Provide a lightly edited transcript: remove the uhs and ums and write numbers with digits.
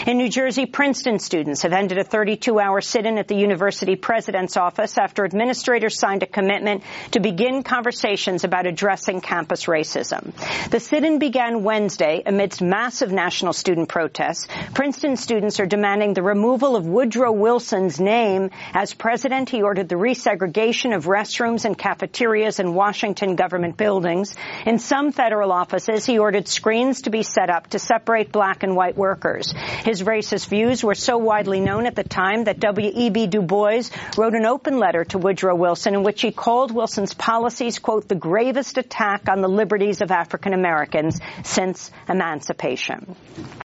In New Jersey, Princeton students have ended a 32-hour sit-in at the university president's office after administrators signed a commitment to begin conversations about addressing campus racism. The sit-in began Wednesday amidst massive national student protests. Princeton students are demanding the removal of Woodrow Wilson's name. As president, he ordered the resegregation of restrooms and cafeterias in Washington government buildings. In some federal offices, he ordered screens to be set up to separate black and white workers. His racist views were so widely known at the time that W.E.B. Du Bois wrote an open letter to Woodrow Wilson in which he called Wilson's policies, quote, the gravest attack on the liberties of African Americans since emancipation.